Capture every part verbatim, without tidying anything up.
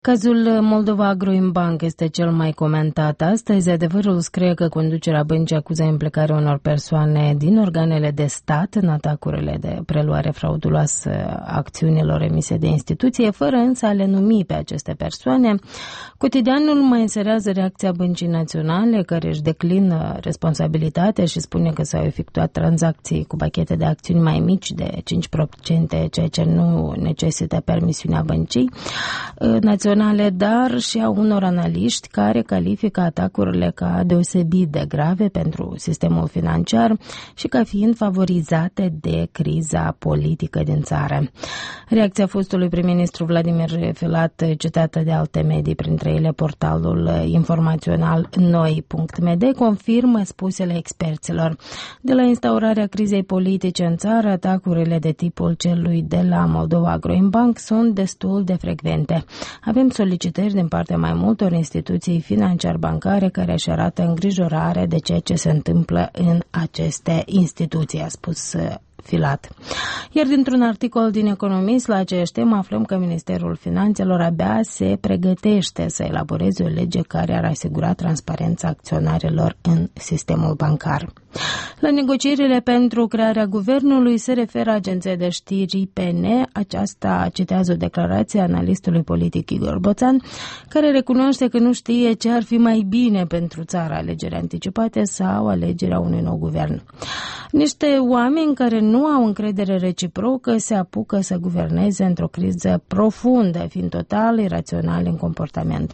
Cazul Moldova Agro-Imbank este cel mai comentat astăzi. Adevărul scrie că conducerea băncii acuză implicarea unor persoane din organele de stat în atacurile de preluare frauduloasă a acțiunilor emise de instituție, fără însă a le numi pe aceste persoane. Cotidianul mai inserează reacția Băncii Naționale, care își declină responsabilitatea și spune că s-au efectuat tranzacții cu pachete de acțiuni mai mici de cinci la sută, ceea ce nu necesită permisiunea băncii naționale, dar și a unor analiști care califică atacurile ca deosebit de grave pentru sistemul financiar și ca fiind favorizate de criza politică din țară. Reacția fostului prim-ministru Vladimir Filat, citată de alte medii, printre ele portalul informațional noi punct m d, confirmă spusele experților. De la instaurarea crizei politice în țară, atacurile de tipul celui de la Moldova Agro-Imbank sunt destul de frecvente. Avem solicitări din partea mai multor instituții financiar-bancare care își arată îngrijorare de ceea ce se întâmplă în aceste instituții, a spus Filat. Iar dintr-un articol din Economist la aceeași temă aflăm că Ministerul Finanțelor abia se pregătește să elaboreze o lege care ar asigura transparența acționarilor în sistemul bancar. La negocierile pentru crearea guvernului se referă agenția de știri I P N. Aceasta citează o declarație a analistului politic Igor Boțan, care recunoaște că nu știe ce ar fi mai bine pentru țara, alegeri anticipate sau alegerea unui nou guvern. Niște oameni care nu au încredere reciprocă se apucă să guverneze într-o criză profundă, fiind total irațional în comportament.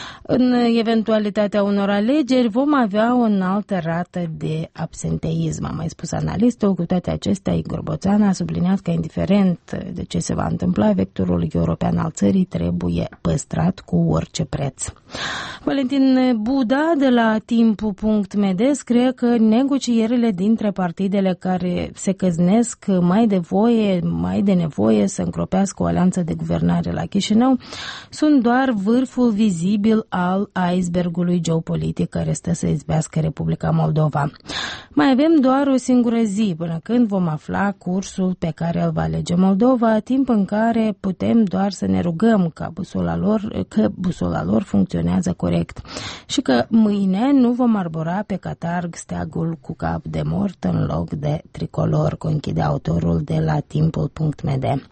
În eventualitatea unor alegeri vom avea o înaltă rată de absenteism, a mai spus analistul. Cu toate acestea, Igor Boțan a subliniat că, indiferent de ce se va întâmpla, vectorul european al țării trebuie păstrat cu orice preț. Valentin Buda de la timp punct m d scrie că negocierile dintre partidele care se căznesc mai de voie, mai de nevoie să încropească o alianță de guvernare la Chișinău sunt doar vârful vizibil al icebergului geopolitic care stă să izbească Republica Moldova. Mai avem doar o singură zi până când vom afla cursul pe care îl va alege Moldova, timp în care putem doar să ne rugăm ca busola lor, că busola lor funcționează corect și că mâine nu vom arbora pe catarg steagul cu cap de mort în loc de tricolor, conchide autorul de la timpul punct m d.